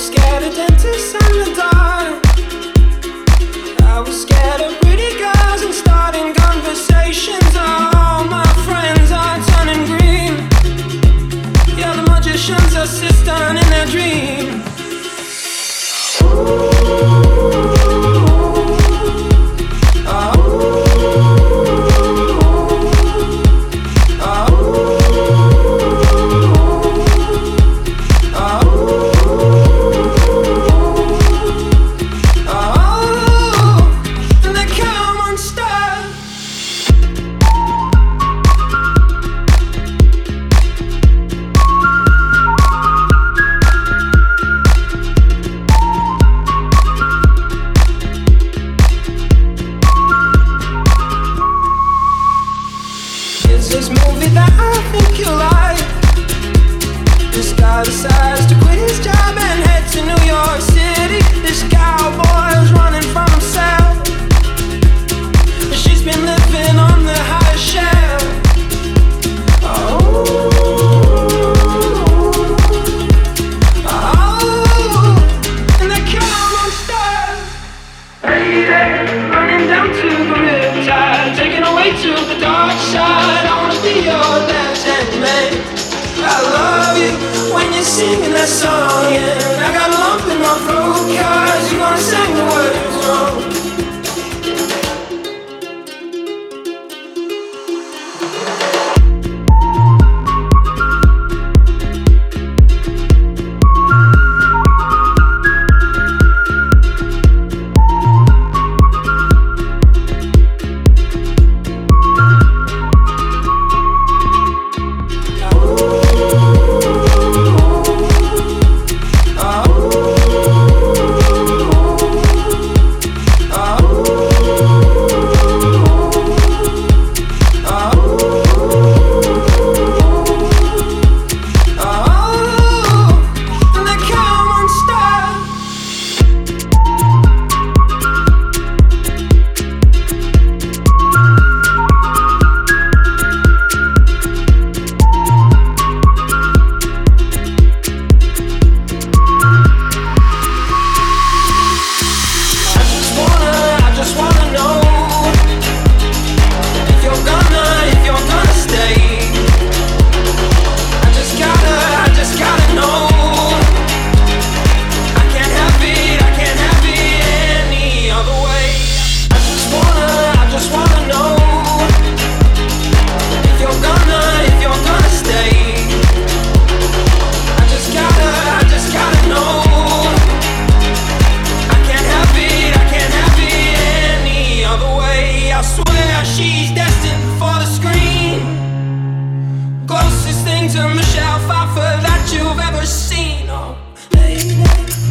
scared of dentists and the dark. I was scared of pretty girls and starting conversations. All my friends are turning green. Yeah, the magicians assist on in their dream. This movie that I think you like. This guy decides to quit his job and head to New York City. This cowboy's running from himself. She's been living on the high shelf. And they come on stars. Running down to the riptide, taken away to the dark side. Be your left-hand man. I love you when you're singing that song, and I got a lump in my throat 'cause you're gonna sing the words wrong. To Michelle Pfeiffer that you've ever seen, oh lady.